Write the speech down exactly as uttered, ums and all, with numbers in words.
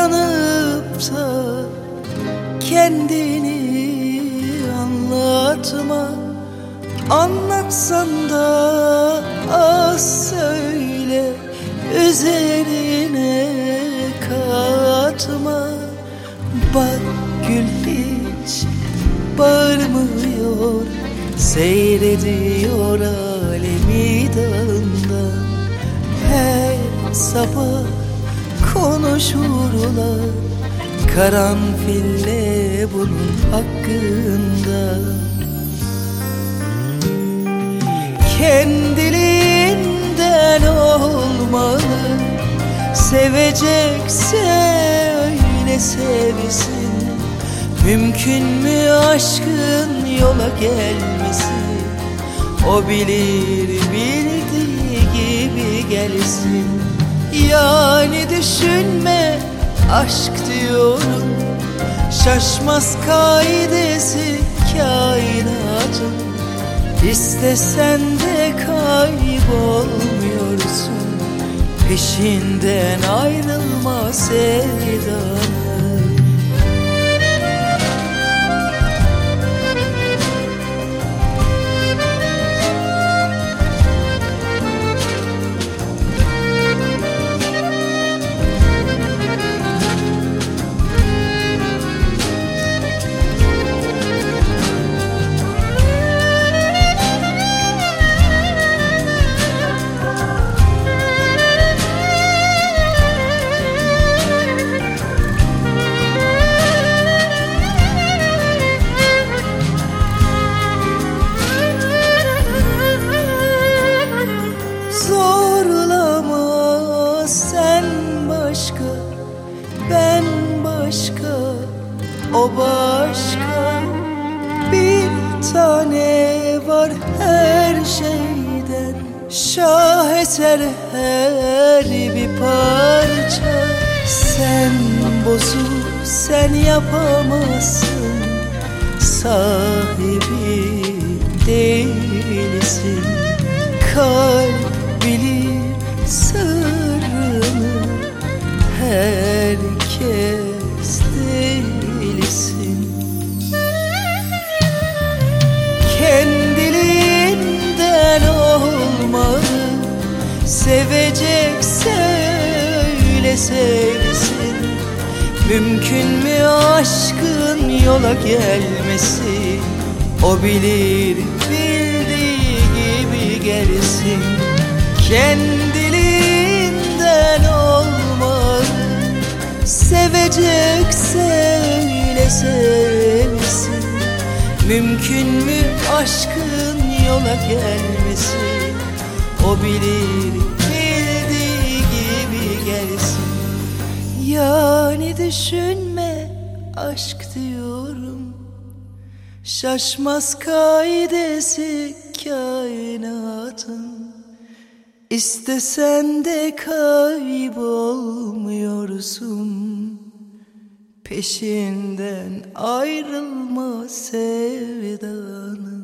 Uyanıp da kendini anlatma, anlatsan da az söyle, üzerine katma. Bak gül hiç bağırmıyor, seyrediyor alemi dağından. Her sabah konuşurlar karanfille bunun hakkında. Kendiliğinden olmalı, sevecekse öyle sevsin. Mümkün mü aşkın yola gelmesi? O bilir, bildiği gibi gelsin. Yani düşünme aşk diyorum, şaşmaz kaidesi kainatın. İstesen de kaybolmuyorsun, peşinden ayrılma sevdanın. Ben başka, o başka. Bir tane var her şeyden, şaheser her bir parça. Sen bozuk, sen yapamazsın, sahibi değilsin. Kalp bilir sırrını, herkes değilsin. Kendiliğinden olmalı, sevecekse öyle sevsin. Mümkün mü aşkın yola gelmesi? O bilir, bildiği gibi gelsin. Kendiliğinden olmalı, sevecekse öyle sevsin. Mümkün mü aşkın yola gelmesi? O bilir, bildiği gibi gelsin. Yani düşünme aşk diyorum, şaşmaz kaidesi kainatın. İstesen de kaybolmuyorsun, peşinden ayrılma sevdanın.